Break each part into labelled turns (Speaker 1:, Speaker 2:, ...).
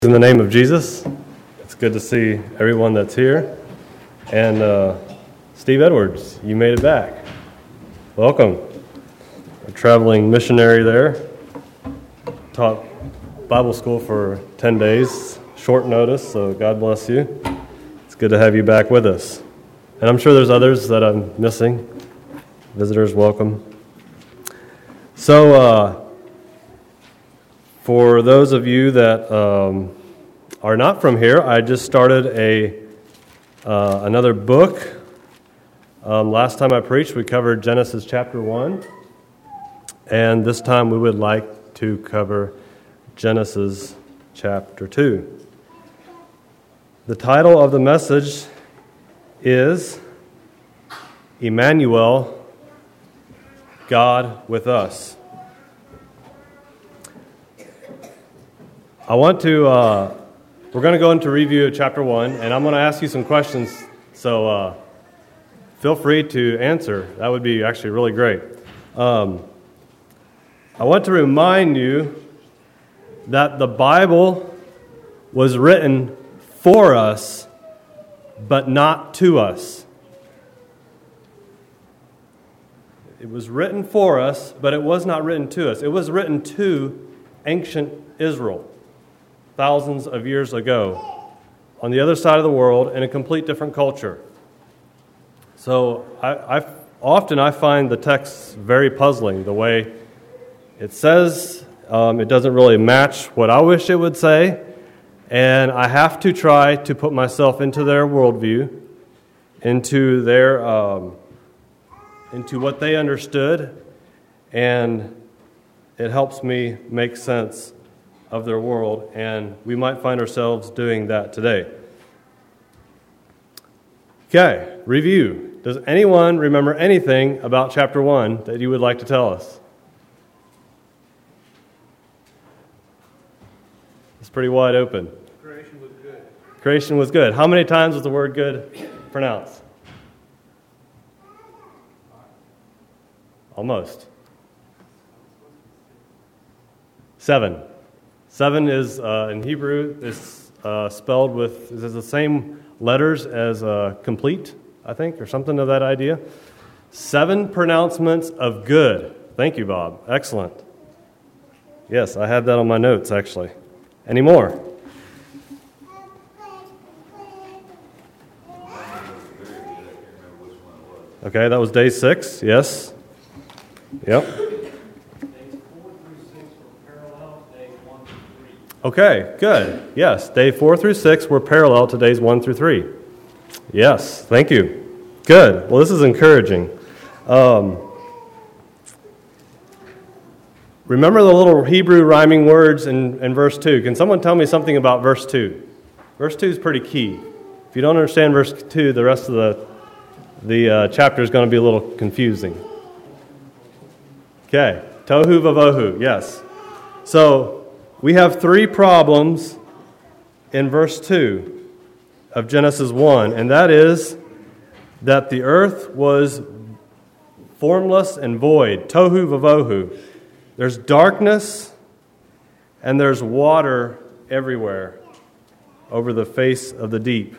Speaker 1: In the name of Jesus, it's good to see everyone that's here. And Steve Edwards, you made it back. Welcome. A traveling missionary there. Taught Bible school for 10 days, short notice, so God bless you. It's good to have you back with us. And I'm sure there's others that I'm missing. Visitors, welcome. So, for those of you that are not from here, I just started another book. Last time I preached, we covered Genesis chapter 1, and this time we would like to cover Genesis chapter 2. The title of the message is Emmanuel, God with us. We're going to go into review of chapter 1, and I'm going to ask you some questions, so feel free to answer. That would be actually really great. I want to remind you that the Bible was written for us, but not to us. It was written for us, but it was not written to us. It was written to ancient Israel. Thousands of years ago, on the other side of the world, in a complete different culture. So I often find the text very puzzling, the way it says. It doesn't really match what I wish it would say, and I have to try to put myself into their worldview, into what they understood, and it helps me make sense of their world, and we might find ourselves doing that today. Okay, review. Does anyone remember anything about chapter 1 that you would like to tell us? It's pretty wide open.
Speaker 2: Creation was good.
Speaker 1: Creation was good. How many times was the word good pronounced? Almost. 7. 7 is, in Hebrew, is spelled with is the same letters as complete, I think, or something of that idea. 7 pronouncements of good. Thank you, Bob. Excellent. Yes, I had that on my notes, actually. Any more? Okay, that was day 6, yes. Yep. Okay, good. Yes, day 4 through 6 were parallel to days 1 through 3. Yes, thank you. Good. Well, this is encouraging. Remember the little Hebrew rhyming words in verse 2. Can someone tell me something about verse 2? Verse 2 is pretty key. If you don't understand verse 2, the rest of the chapter is going to be a little confusing. Okay, tohu vavohu, yes. So, we have 3 problems in verse 2 of Genesis 1, and that is that the earth was formless and void, tohu vavohu. There's darkness and there's water everywhere over the face of the deep.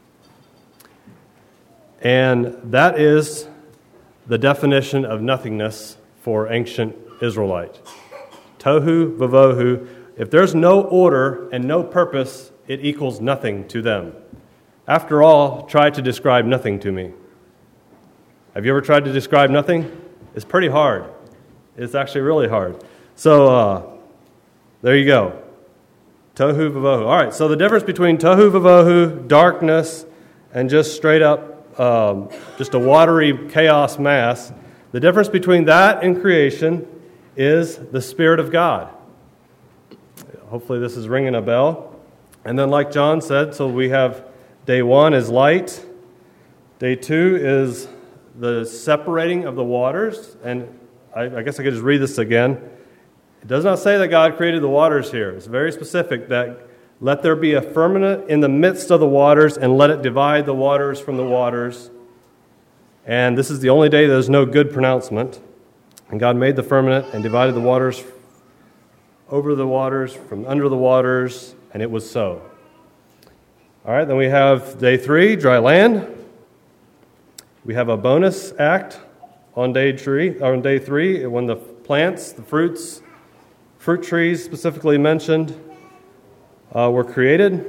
Speaker 1: And that is the definition of nothingness for ancient Israelite. Tohu vavohu. If there's no order and no purpose, it equals nothing to them. After all, try to describe nothing to me. Have you ever tried to describe nothing? It's pretty hard. It's actually really hard. So, there you go. Tohu vavohu. All right, so the difference between tohu vavohu, darkness, and just straight up, just a watery chaos mass, the difference between that and creation is the Spirit of God. Hopefully this is ringing a bell. And then like John said, so we have day 1 is light. Day 2 is the separating of the waters. And I guess I could just read this again. It does not say that God created the waters here. It's very specific that let there be a firmament in the midst of the waters and let it divide the waters from the waters. And this is the only day there's no good pronouncement. And God made the firmament and divided the waters over the waters, from under the waters, And it was so. All right, then we have day 3, dry land. We have a bonus act on day 3, when the plants, the fruit trees specifically mentioned, were created.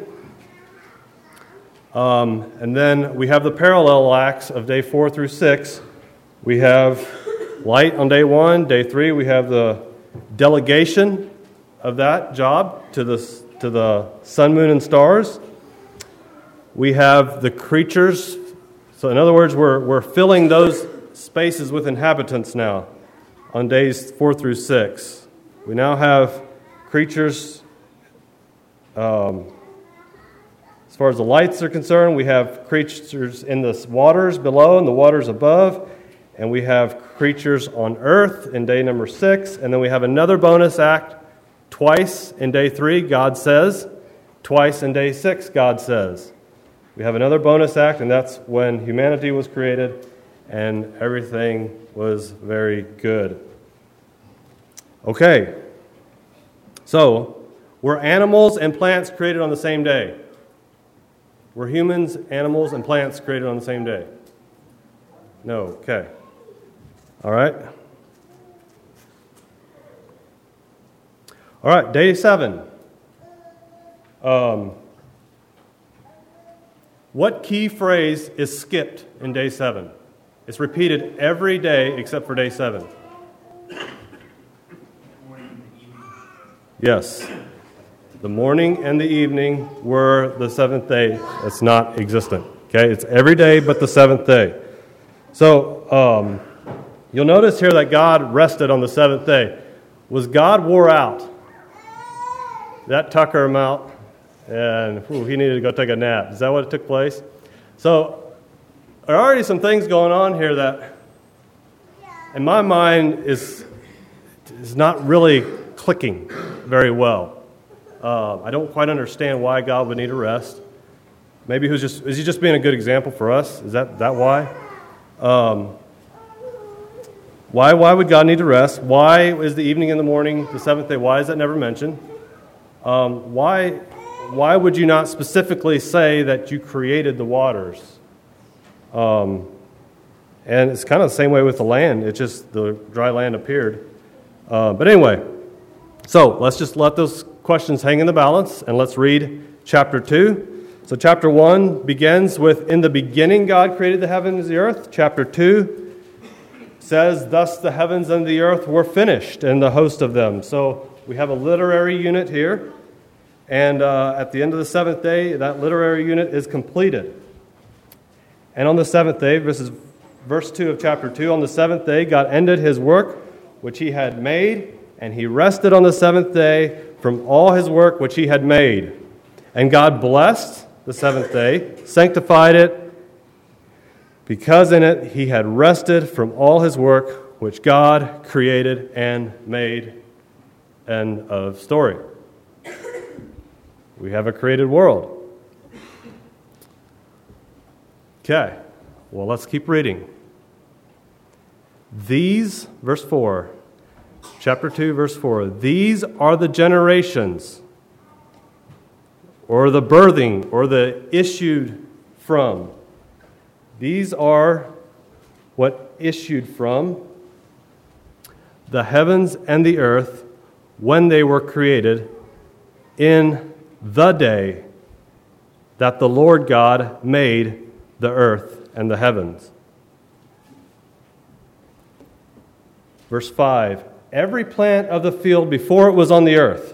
Speaker 1: And then we have the parallel acts of day 4 through 6. We have light on day 1. Day 3, we have the delegation of that job to the sun, moon, and stars. We have the creatures. So in other words, we're filling those spaces with inhabitants now on days 4 through 6. We now have creatures. As far as the lights are concerned, we have creatures in the waters below and the waters above, and we have creatures on earth in day number 6, and then we have another bonus act twice in day 3, God says, twice in day 6, God says. We have another bonus act, and that's when humanity was created and everything was very good. Okay, so were animals and plants created on the same day? Were humans, animals, and plants created on the same day? No. Okay. All right. All right, day 7. What key phrase is skipped in day 7? It's repeated every day except for day 7. Yes. The morning and the evening were the 7th day. It's not existent. Okay, it's every day but the 7th day. So you'll notice here that God rested on the 7th day. Was God wore out? That tucker him out, and he needed to go take a nap. Is that what took place? So there are already some things going on here that, in my mind, is not really clicking very well. I don't quite understand why God would need a rest. Maybe is he just being a good example for us? Is that why? Why would God need to rest? Why is the evening and the morning the 7th day? Why is that never mentioned? Why would you not specifically say that you created the waters? And it's kind of the same way with the land. It's just the dry land appeared. But anyway, so let's just let those questions hang in the balance, and let's read chapter 2. So chapter 1 begins with, in the beginning God created the heavens and the earth. Chapter 2 says, thus the heavens and the earth were finished, and the host of them. So we have a literary unit here, and at the end of the 7th day, that literary unit is completed. And on the 7th day, this is verse 2 of chapter 2, on the 7th day God ended his work which he had made, and he rested on the 7th day from all his work which he had made. And God blessed the 7th day, sanctified it, because in it he had rested from all his work which God created and made. End of story. We have a created world. Okay, well, let's keep reading. These, verse 4, chapter 2, verse 4, these are the generations, or the birthing, or the issued from. These are what issued from the heavens and the earth when they were created in the day that the Lord God made the earth and the heavens. Verse 5, every plant of the field before it was on the earth,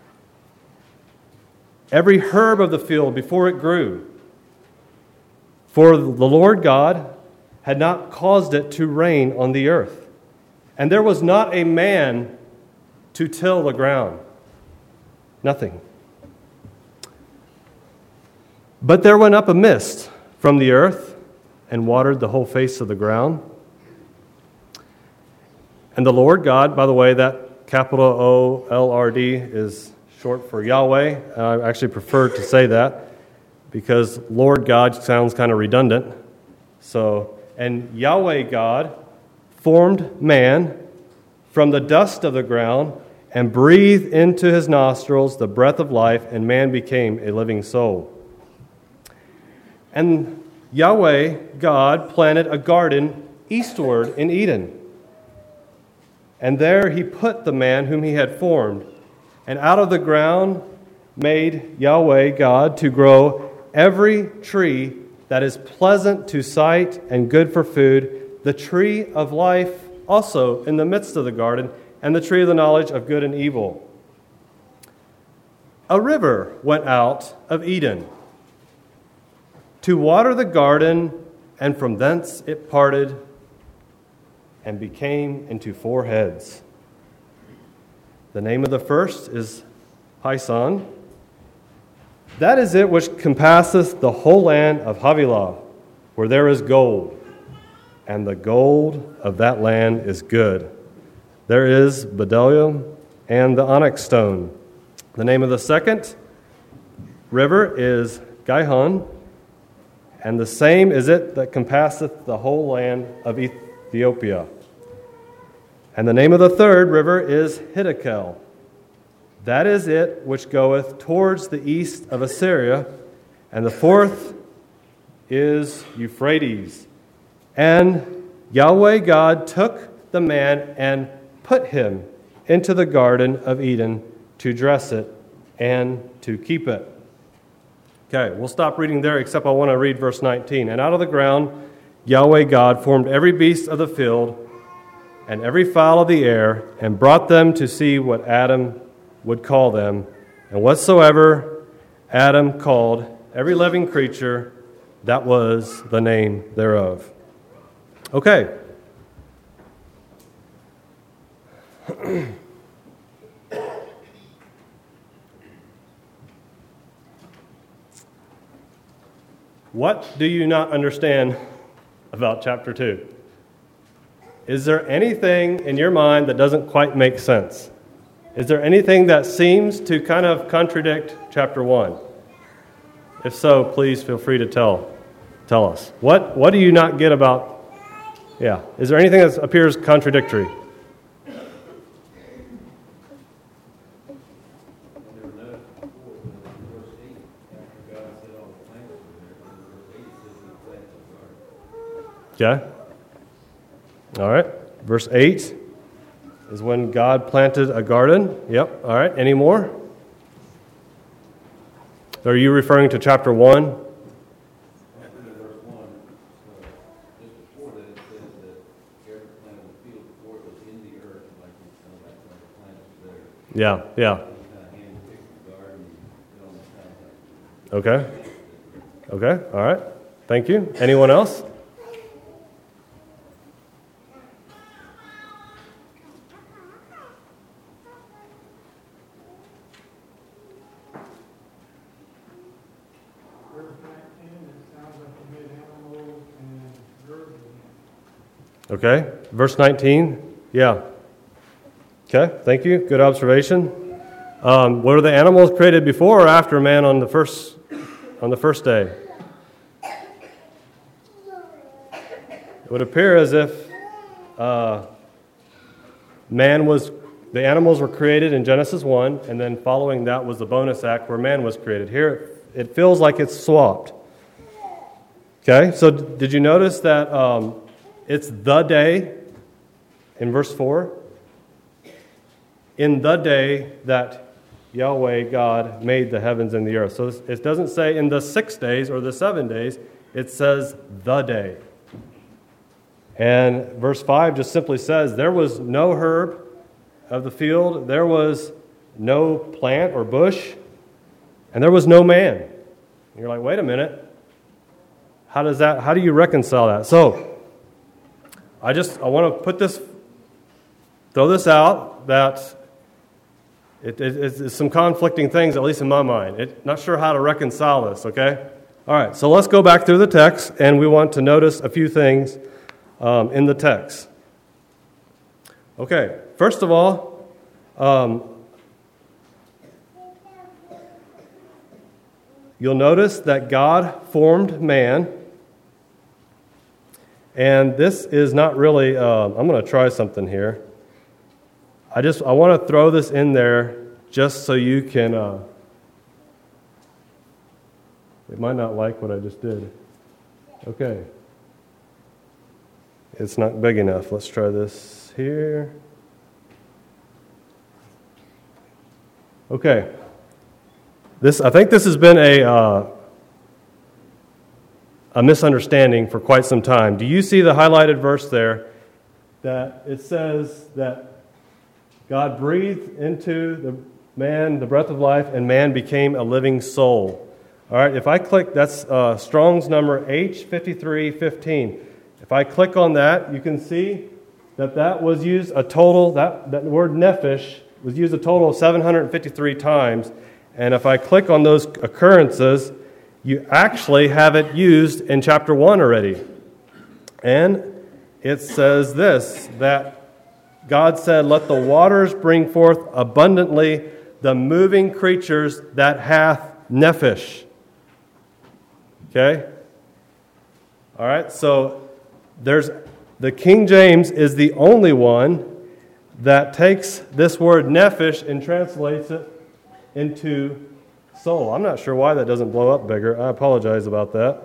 Speaker 1: every herb of the field before it grew, for the Lord God had not caused it to rain on the earth, and there was not a man to till the ground. Nothing. But there went up a mist from the earth and watered the whole face of the ground. And the Lord God, by the way, that capital O-L-R-D is short for Yahweh. I actually prefer to say that because Lord God sounds kind of redundant. So, and Yahweh God formed man from the dust of the ground and breathed into his nostrils the breath of life, and man became a living soul. And Yahweh, God, planted a garden eastward in Eden. And there he put the man whom he had formed. And out of the ground made Yahweh, God, to grow every tree that is pleasant to sight and good for food, the tree of life also in the midst of the garden, and the tree of the knowledge of good and evil. A river went out of Eden to water the garden, and from thence it parted and became into 4 heads. The name of the first is Pison. That is it which compasseth the whole land of Havilah, where there is gold, and the gold of that land is good. There is bdellium and the onyx stone. The name of the second river is Gihon, and the same is it that compasseth the whole land of Ethiopia. And the name of the third river is Hiddekel. That is it which goeth towards the east of Assyria. And the fourth is Euphrates. And Yahweh God took the man and put him into the garden of Eden to dress it and to keep it. Okay, we'll stop reading there, except I want to read verse 19. And out of the ground Yahweh God formed every beast of the field and every fowl of the air, and brought them to see what Adam would call them. And whatsoever Adam called every living creature, that was the name thereof. Okay. What do you not understand about chapter 2? Is there anything in your mind that doesn't quite make sense? Is there anything that seems to kind of contradict chapter 1? If so, please feel free to tell us. What do you not get about? Yeah. Is there anything that appears contradictory? Okay. All right. Verse 8 is when God planted a garden. Yep. All right. Any more? Are you referring to chapter 1? Yeah. Okay. All right. Thank you. Anyone else? Okay, verse 19. Yeah. Okay, thank you. Good observation. Were the animals created before or after man on the first day? It would appear as if the animals were created in Genesis 1, and then following that was the bonus act where man was created. Here, it feels like it's swapped. Okay, so did you notice that it's the day in verse 4? In the day that Yahweh God made the heavens and the earth. So it doesn't say in the 6 days or the 7 days. It says the day. And verse 5 just simply says, there was no herb of the field, there was no plant or bush, and there was no man. And you're like, wait a minute. How do you reconcile that? So, I want to throw this out, that it's some conflicting things, at least in my mind. Not sure how to reconcile this, okay? All right, so let's go back through the text, and we want to notice a few things in the text. Okay, first of all, you'll notice that God formed man. And this is not really, I'm going to try something here. I want to throw this in there just so you can, they might not like what I just did. Okay. It's not big enough. Let's try this here. Okay. I think this has been a misunderstanding for quite some time. Do you see the highlighted verse there that it says that God breathed into the man the breath of life, and man became a living soul? All right, if I click, that's Strong's number H5315. If I click on that, you can see that was used a total, that word nephesh was used a total of 753 times. And if I click on those occurrences, you actually have it used in chapter 1 already. And it says this, that God said, "Let the waters bring forth abundantly the moving creatures that hath nephesh." Okay? All right, so the King James is the only one that takes this word nephesh and translates it into soul. I'm not sure why that doesn't blow up bigger. I apologize about that.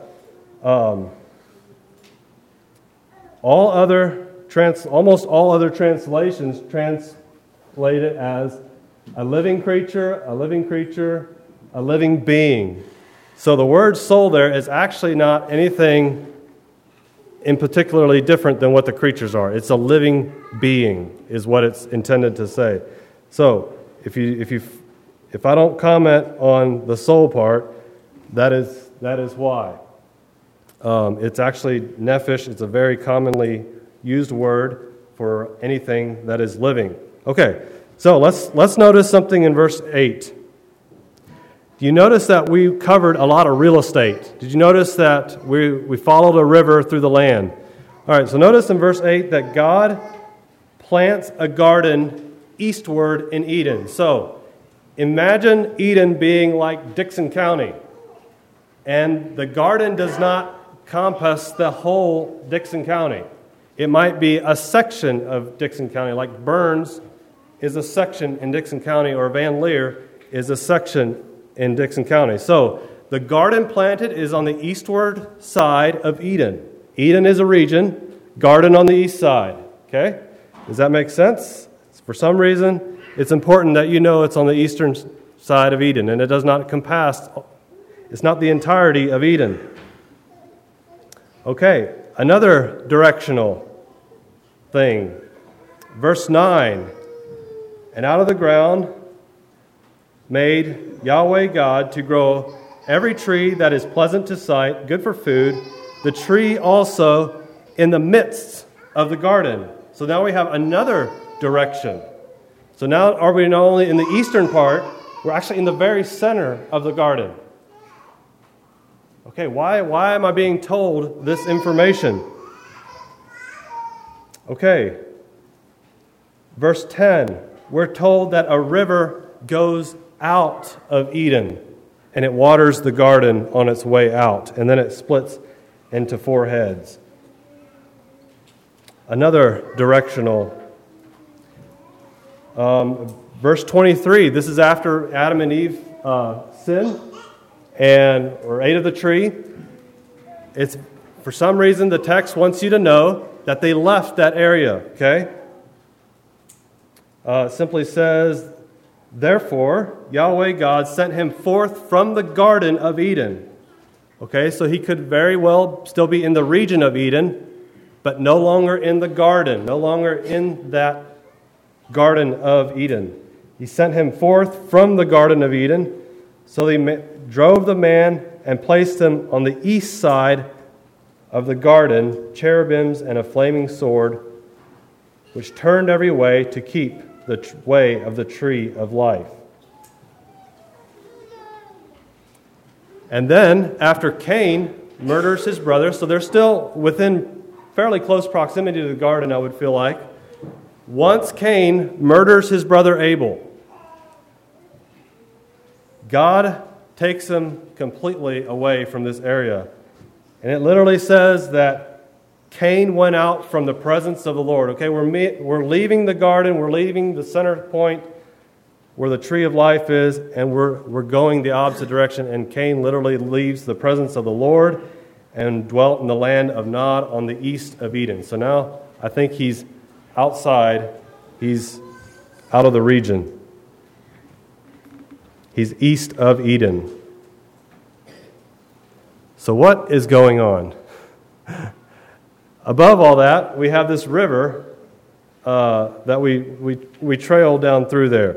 Speaker 1: Almost all other translations translate it as a living creature, a living being. So the word soul there is actually not anything in particularly different than what the creatures are. It's a living being is what it's intended to say. So if I don't comment on the soul part, that is why. It's actually nephesh. It's a very commonly used word for anything that is living. Okay, so let's notice something in verse 8. Do you notice that we covered a lot of real estate? Did you notice that we followed a river through the land? All right, so notice in verse 8 that God plants a garden eastward in Eden. So imagine Eden being like Dickson County, and the garden does not compass the whole Dickson County. It might be a section of Dickson County, like Burns is a section in Dickson County, or Van Leer is a section in Dickson County. So the garden planted is on the eastward side of Eden. Eden is a region, garden on the east side. Okay? Does that make sense? For some reason, it's important that you know it's on the eastern side of Eden, and it does not compass, it's not the entirety of Eden. Okay, another directional thing. Verse 9, "And out of the ground made Yahweh God to grow every tree that is pleasant to sight, good for food, the tree also in the midst of the garden." So now we have another direction. So now are we not only in the eastern part, we're actually in the very center of the garden. Okay, why am I being told this information? Okay, verse 10, we're told that a river goes out of Eden, and it waters the garden on its way out, and then it splits into 4 heads. Another directional, verse 23, this is after Adam and Eve sinned or ate of the tree. It's, for some reason, the text wants you to know that they left that area, okay? It simply says, "Therefore, Yahweh God sent him forth from the Garden of Eden." Okay, so he could very well still be in the region of Eden, but no longer in the garden, no longer in that Garden of Eden. He sent him forth from the Garden of Eden, so he drove the man and placed him on the east side of the garden, cherubims and a flaming sword, which turned every way to keep the way of the tree of life. And then, after Cain murders his brother, so they're still within fairly close proximity to the garden, I would feel like. Once Cain murders his brother Abel, God takes him completely away from this area. And it literally says that Cain went out from the presence of the Lord. Okay, we're leaving the garden, we're leaving the center point where the tree of life is, and we're going the opposite direction. And Cain literally leaves the presence of the Lord and dwelt in the land of Nod on the east of Eden. So now I think he's outside. He's out of the region. He's east of Eden. So what is going on? Above all that, we have this river that we trail down through there.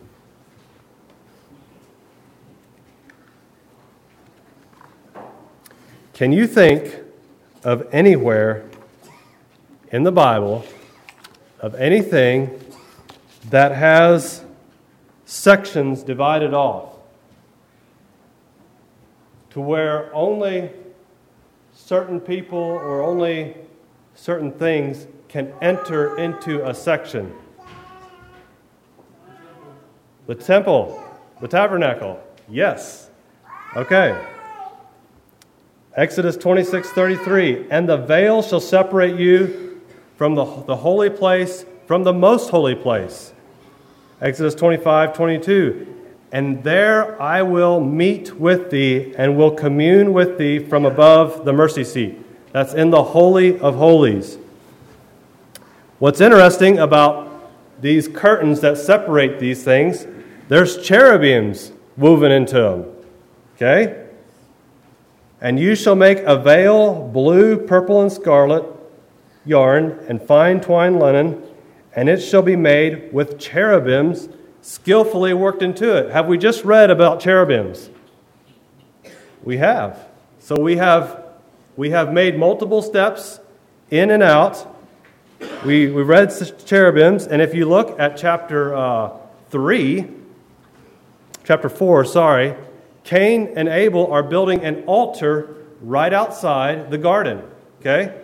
Speaker 1: Can you think of anywhere in the Bible, of anything that has sections divided off to where only certain people or only certain things can enter into a section? The temple, the tabernacle, yes. Okay. Exodus 26:33, and the veil shall separate you from the holy place, from the most holy place. Exodus 25:22, and there I will meet with thee and will commune with thee from above the mercy seat. That's in the Holy of Holies. What's interesting about these curtains that separate these things, there's cherubims woven into them. Okay? And you shall make a veil, blue, purple, and scarlet yarn, and fine twined linen, and it shall be made with cherubims skillfully worked into it. Have we just read about cherubims? We have. So we have made multiple steps in and out. We read cherubims, and if you look at chapter 4, Cain and Abel are building an altar right outside the garden. Okay?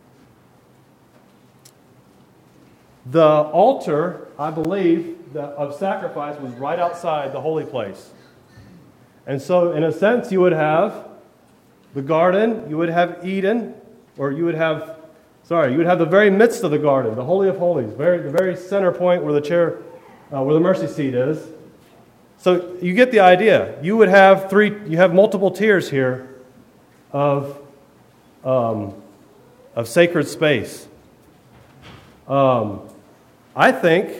Speaker 1: The altar, I believe, of sacrifice was right outside the holy place. And so, in a sense, you would have the garden, you would have Eden, or you would have the very midst of the garden, the Holy of Holies, the very center point where the mercy seat is. So you get the idea. You have multiple tiers here of sacred space. I think.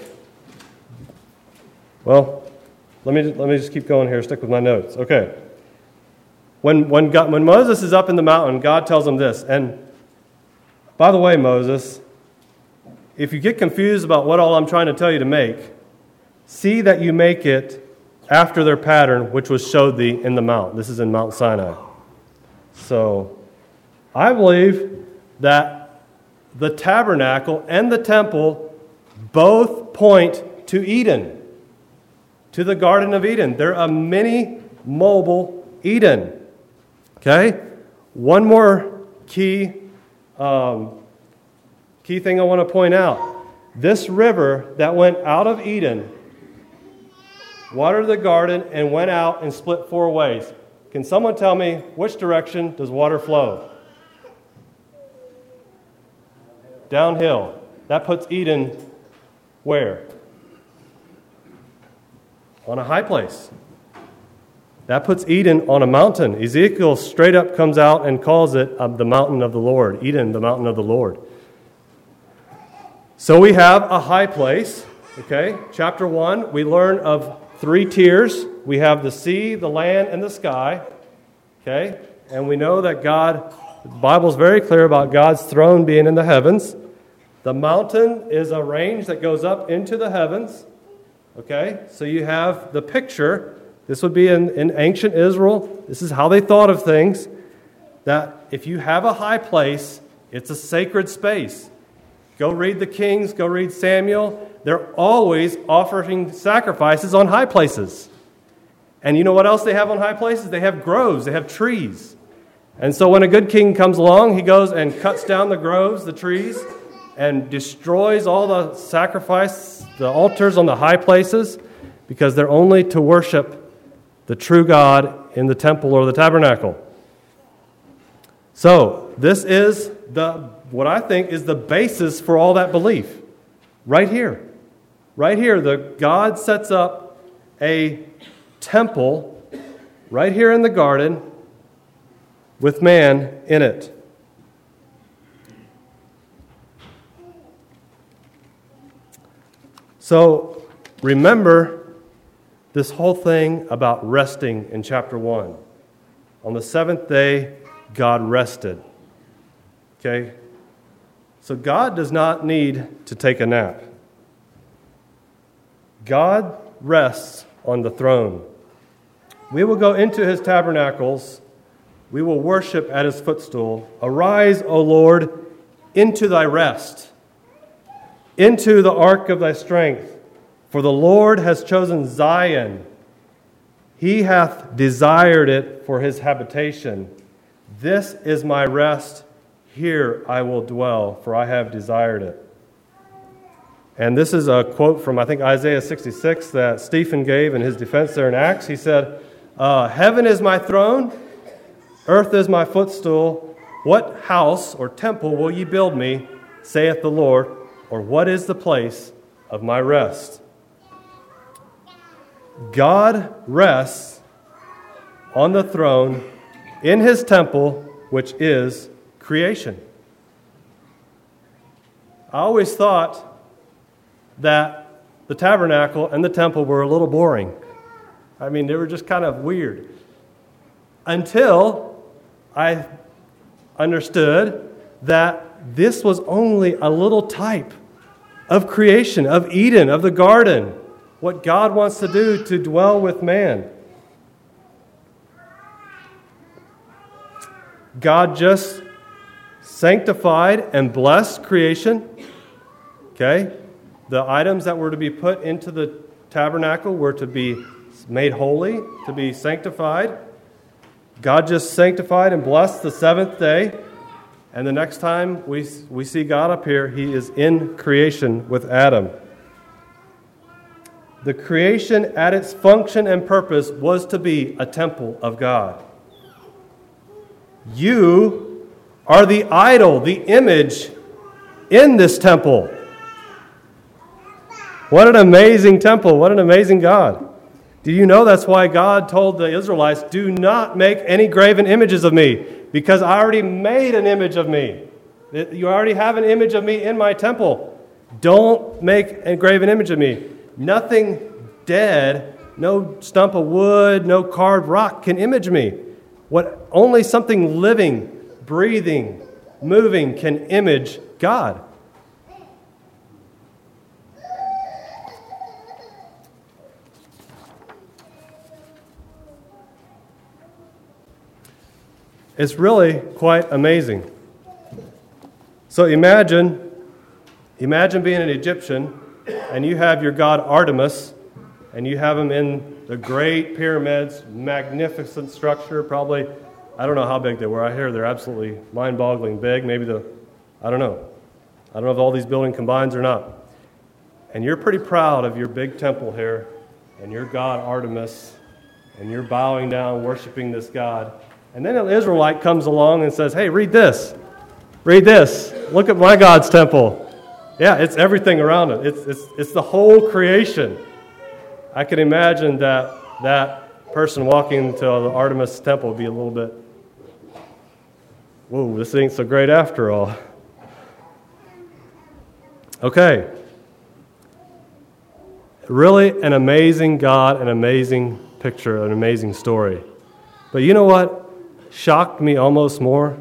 Speaker 1: Well, let me just keep going here. Stick with my notes. Okay. When Moses is up in the mountain, God tells him this. And by the way, Moses, if you get confused about what all I'm trying to tell you to make, see that you make it after their pattern, which was showed thee in the mount. This is in Mount Sinai. So, I believe that the tabernacle and the temple both point to Eden, to the Garden of Eden. They're a mini mobile Eden. Okay? One more key thing I want to point out. This river that went out of Eden watered the garden and went out and split 4 ways. Can someone tell me which direction does water flow? Downhill. That puts Eden where? On a high place. That puts Eden on a mountain. Ezekiel straight up comes out and calls it the mountain of the Lord. Eden, the mountain of the Lord. So we have a high place. Okay, chapter 1, we learn of 3 tiers. We have the sea, the land, and the sky. Okay? And we know that the Bible's very clear about God's throne being in the heavens. The mountain is a range that goes up into the heavens. Okay? So you have the picture. This would be in ancient Israel. This is how they thought of things. That if you have a high place, it's a sacred space. Go read the Kings, go read Samuel. They're always offering sacrifices on high places. And you know what else they have on high places? They have groves, they have trees. And so when a good king comes along, he goes and cuts down the groves, the trees, and destroys all the sacrifice, the altars on the high places, because they're only to worship the true God in the temple or the tabernacle. So this is the what I think is the basis for all that belief. Right here. Right here, God sets up a temple right here in the garden with man in it. So remember this whole thing about resting in chapter 1. On the seventh day, God rested. Okay? So God does not need to take a nap. God rests on the throne. We will go into his tabernacles. We will worship at his footstool. Arise, O Lord, into thy rest, into the ark of thy strength. For the Lord has chosen Zion. He hath desired it for his habitation. This is my rest. Here I will dwell, for I have desired it. And this is a quote from, I think, Isaiah 66 that Stephen gave in his defense there in Acts. He said, heaven is my throne, earth is my footstool. What house or temple will ye build me, saith the Lord, or what is the place of my rest? God rests on the throne in his temple, which is creation. I always thought that the tabernacle and the temple were a little boring. I mean, they were just kind of weird. Until I understood that this was only a little type of creation, of Eden, of the garden, what God wants to do to dwell with man. God just sanctified and blessed creation. Okay? The items that were to be put into the tabernacle were to be made holy, to be sanctified. God just sanctified and blessed the seventh day. And the next time we see God up here, he is in creation with Adam. The creation at its function and purpose was to be a temple of God. You are the idol, the image in this temple. What an amazing temple. What an amazing God. Do you know that's why God told the Israelites, do not make any graven images of me, because I already made an image of me. You already have an image of me in my temple. Don't make a graven image of me. Nothing dead, no stump of wood, no carved rock can image me. Only something living, breathing, moving can image God. It's really quite amazing. So imagine being an Egyptian, and you have your god Artemis, and you have him in the great pyramids, magnificent structure, probably, I don't know how big they were. I hear they're absolutely mind-boggling big. Maybe I don't know. I don't know if all these buildings combined or not. And you're pretty proud of your big temple here, and your god Artemis, and you're bowing down, worshiping this god. And then an Israelite comes along and says, hey, read this. Read this. Look at my God's temple. Yeah, it's everything around it. It's the whole creation. I can imagine that person walking into the Artemis temple would be a little bit, whoa, this ain't so great after all. Okay. Really an amazing God, an amazing picture, an amazing story. But you know what shocked me almost more?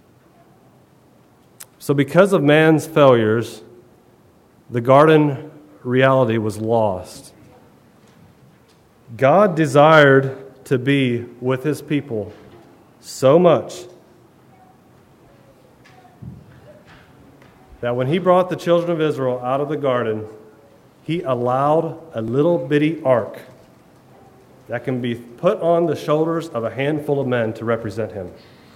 Speaker 1: So because of man's failures, the garden reality was lost. God desired to be with his people so much that when he brought the children of Israel out of the garden, he allowed a little bitty ark that can be put on the shoulders of a handful of men to represent him.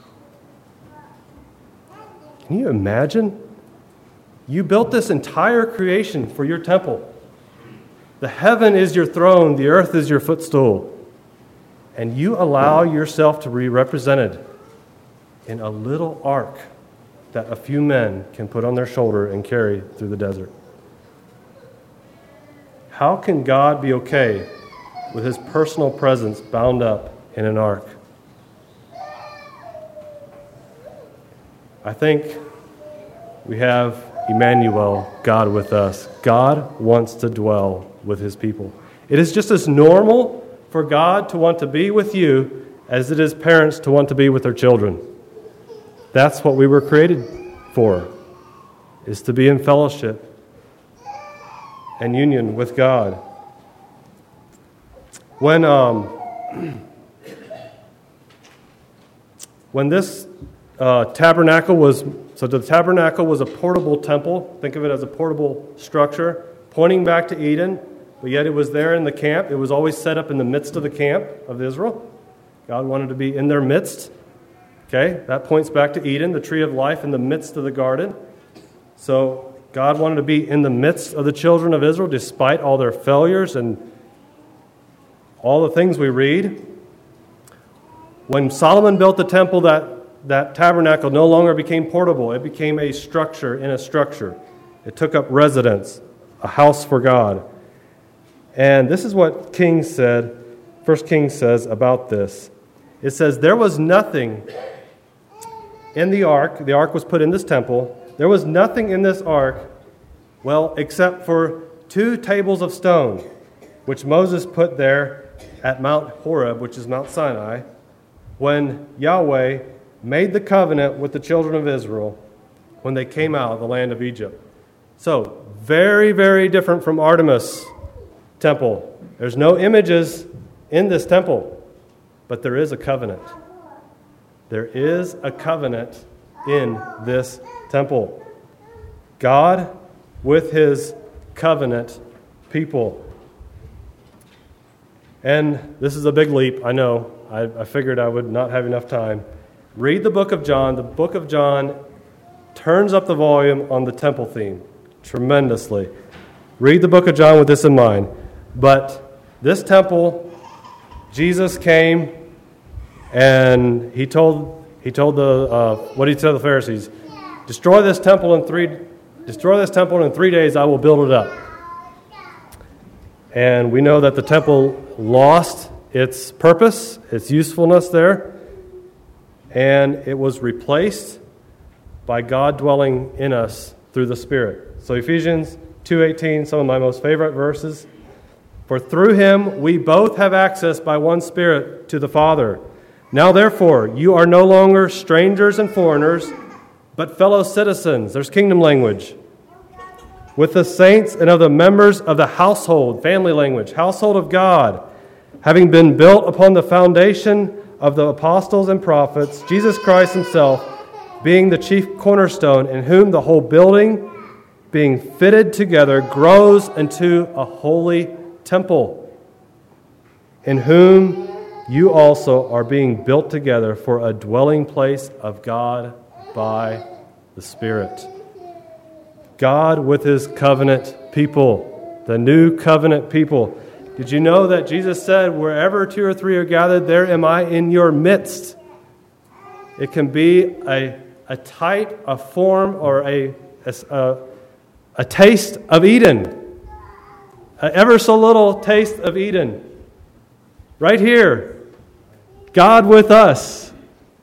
Speaker 1: Can you imagine? You built this entire creation for your temple. The heaven is your throne, the earth is your footstool. And you allow yourself to be represented in a little ark that a few men can put on their shoulder and carry through the desert. How can God be okay with his personal presence bound up in an ark? I think we have Emmanuel, God with us. God wants to dwell with his people. It is just as normal for God to want to be with you as it is parents to want to be with their children. That's what we were created for, is to be in fellowship and union with God. When this tabernacle was, so the tabernacle was a portable temple. Think of it as a portable structure pointing back to Eden, but yet it was there in the camp. It was always set up in the midst of the camp of Israel. God wanted to be in their midst. Okay, that points back to Eden, the tree of life in the midst of the garden. So God wanted to be in the midst of the children of Israel despite all their failures and all the things we read. When Solomon built the temple, that tabernacle no longer became portable. It became a structure in a structure. It took up residence, a house for God. And this is what Kings said, 1 Kings says about this. It says, there was nothing in the ark. The ark was put in this temple. There was nothing in this ark, well, except for 2 tables of stone, which Moses put there at Mount Horeb, which is Mount Sinai, when Yahweh made the covenant with the children of Israel when they came out of the land of Egypt. So, very, very different from Artemis temple. There's no images in this temple, but there is a covenant. There is a covenant in this temple. God with his covenant people. And this is a big leap, I know. I figured I would not have enough time. Read the book of John. The book of John turns up the volume on the temple theme tremendously. Read the book of John with this in mind. But this temple, Jesus came and he told what did he tell the Pharisees? Destroy this temple in 3 days. I will build it up. And we know that the temple lost its purpose, its usefulness there, and it was replaced by God dwelling in us through the Spirit. So Ephesians 2:18, some of my most favorite verses. For through him we both have access by one Spirit to the Father. Now therefore, you are no longer strangers and foreigners, but fellow citizens. There's kingdom language. With the saints and of the members of the household, family language, household of God, having been built upon the foundation of the apostles and prophets, Jesus Christ himself being the chief cornerstone, in whom the whole building, being fitted together, grows into a holy temple, in whom you also are being built together for a dwelling place of God by the Spirit. God with his covenant people, the new covenant people. Did you know that Jesus said, wherever 2 or 3 are gathered, there am I in your midst? It can be a type, a form, or a taste of Eden. An ever so little taste of Eden. Right here. God with us.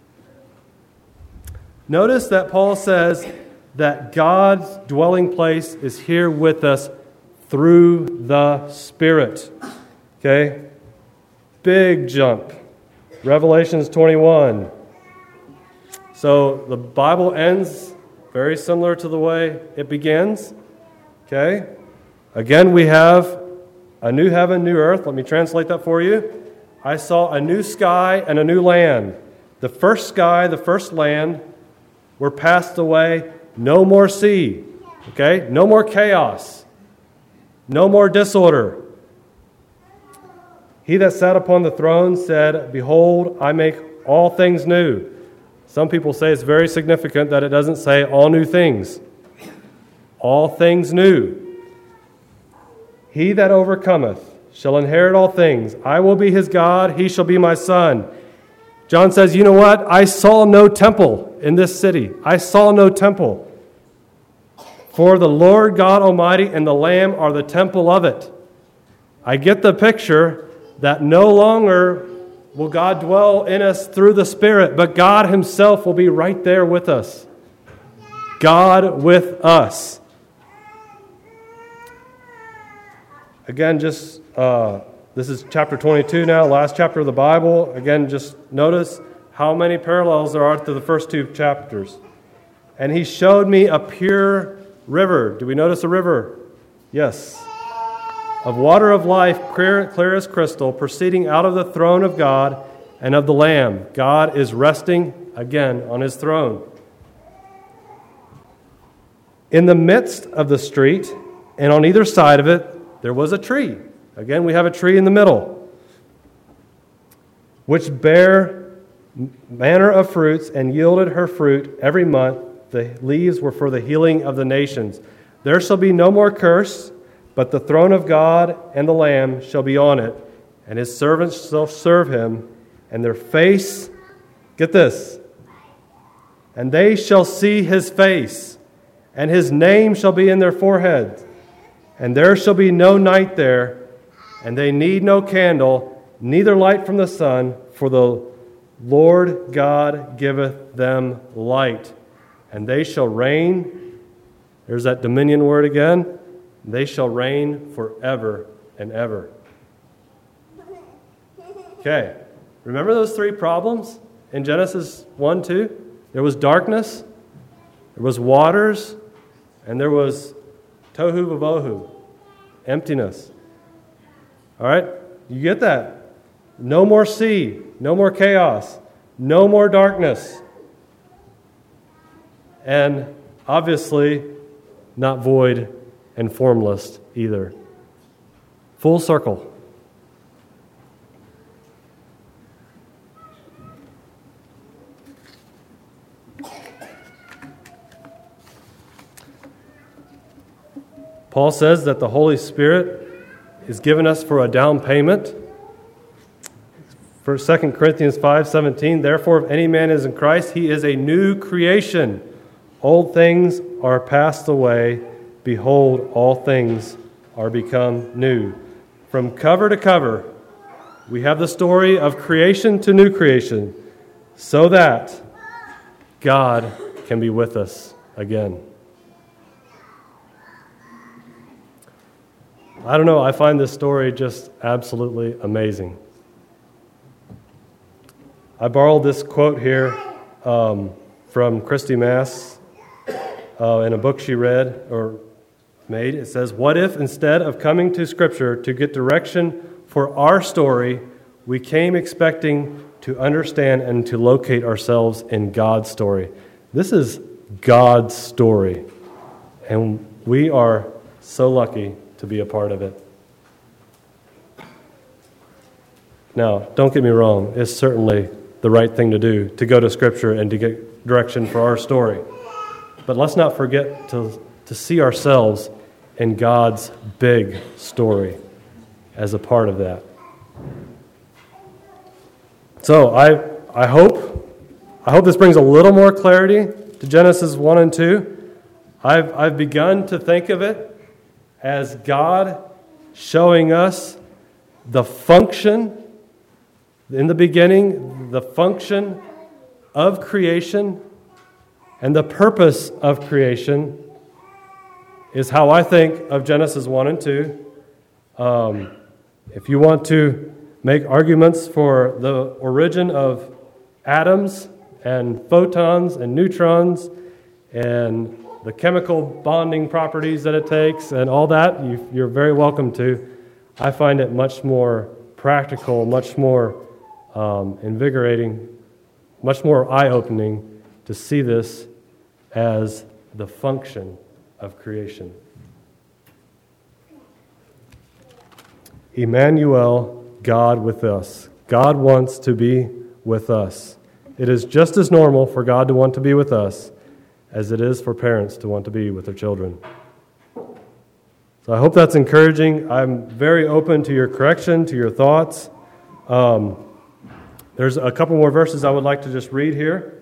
Speaker 1: Notice that Paul says that God's dwelling place is here with us through the Spirit. Okay? Big jump. Revelations 21. So the Bible ends very similar to the way it begins. Okay? Again, we have a new heaven, new earth. Let me translate that for you. I saw a new sky and a new land. The first sky, the first land were passed away. No more sea. Okay? No more chaos. No more disorder. He that sat upon the throne said, behold, I make all things new. Some people say it's very significant that it doesn't say all new things. All things new. He that overcometh shall inherit all things. I will be his God, he shall be my son. John says, you know what? I saw no temple in this city. I saw no temple. For the Lord God Almighty and the Lamb are the temple of it. I get the picture that no longer will God dwell in us through the Spirit, but God Himself will be right there with us. God with us. Again, just this is chapter 22 now, last chapter of the Bible. Again, just notice how many parallels there are to the first two chapters. And He showed me a pure river. Do we notice a river? Yes. Of water of life, clear as crystal, proceeding out of the throne of God and of the Lamb. God is resting again on His throne. In the midst of the street, and on either side of it, there was a tree. Again, we have a tree in the middle, which bare manner of fruits and yielded her fruit every month. The leaves were for the healing of the nations. There shall be no more curse, but the throne of God and the Lamb shall be on it, and His servants shall serve Him, and their face, get this, and they shall see His face, and His name shall be in their foreheads. And there shall be no night there, and they need no candle, neither light from the sun, for the Lord God giveth them light. And they shall reign, there's that dominion word again, they shall reign forever and ever. Okay, remember those three problems in Genesis 1, 2? There was darkness, there was waters, and there was tohu vavohu, emptiness. All right? You get that? No more sea, no more chaos, no more darkness. And obviously, not void and formless either. Full circle. Paul says that the Holy Spirit is given us for a down payment. For 2 Corinthians 5:17, therefore, if any man is in Christ, he is a new creation. Old things are passed away. Behold, all things are become new. From cover to cover, we have the story of creation to new creation, so that God can be with us again. I don't know, I find this story just absolutely amazing. I borrowed this quote here from Christy Mass in a book she read or made. It says, what if instead of coming to Scripture to get direction for our story, we came expecting to understand and to locate ourselves in God's story? This is God's story, and we are so lucky to be a part of it. Now, don't get me wrong, it's certainly the right thing to do, to go to Scripture and to get direction for our story. But let's not forget to see ourselves in God's big story as a part of that. So I hope this brings a little more clarity to Genesis 1 and 2. I've begun to think of it as God showing us the function, in the beginning, the function of creation and the purpose of creation is how I think of Genesis 1 and 2. If you want to make arguments for the origin of atoms and photons and neutrons and the chemical bonding properties that it takes and all that, you're very welcome to. I find it much more practical, much more invigorating, much more eye-opening to see this as the function of creation. Emmanuel, God with us. God wants to be with us. It is just as normal for God to want to be with us as it is for parents to want to be with their children. So I hope that's encouraging. I'm very open to your correction, to your thoughts. There's a couple more verses I would like to just read here.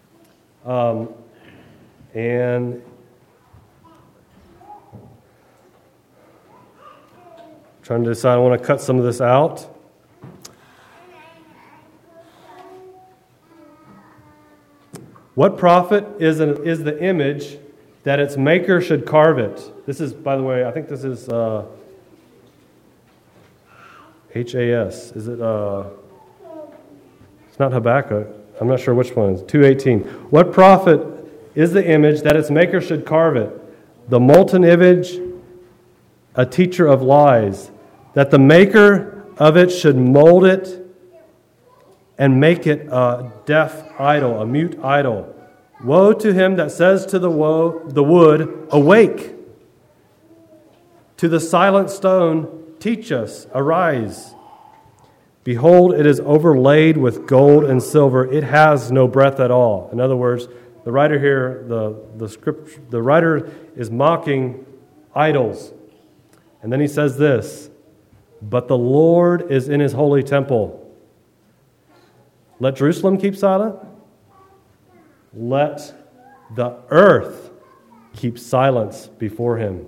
Speaker 1: And trying to decide, I want to cut some of this out. What prophet is the image that its maker should carve it? This is, by the way, I think this is HAS. Is it? It's not Habakkuk. I'm not sure which one. It's 2:18. What prophet is the image that its maker should carve it? The molten image, a teacher of lies, that the maker of it should mold it and make it a deaf idol, a mute idol. Woe to him that says to the wood, awake. To the silent stone, teach us, arise. Behold, it is overlaid with gold and silver. It has no breath at all. In other words, the writer here, the writer is mocking idols. And then he says this, but the Lord is in his holy temple. Let Jerusalem keep silent. Let the earth keep silence before him.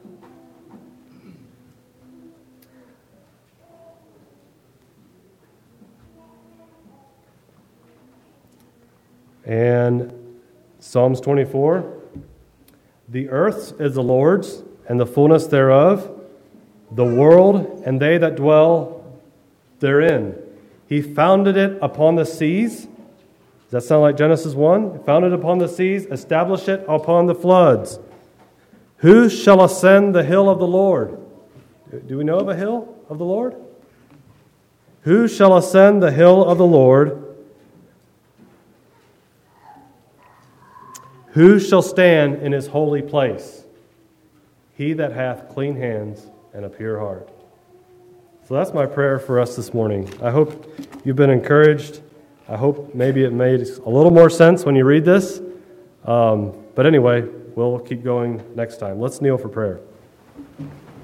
Speaker 1: And Psalms 24, the earth is the Lord's, and the fullness thereof, the world and they that dwell therein. He founded it upon the seas. Does that sound like Genesis 1? Founded upon the seas, established it upon the floods. Who shall ascend the hill of the Lord? Do we know of a hill of the Lord? Who shall ascend the hill of the Lord? Who shall stand in his holy place? He that hath clean hands and a pure heart. So that's my prayer for us this morning. I hope you've been encouraged. I hope maybe it made a little more sense when you read this. But anyway, we'll keep going next time. Let's kneel for prayer.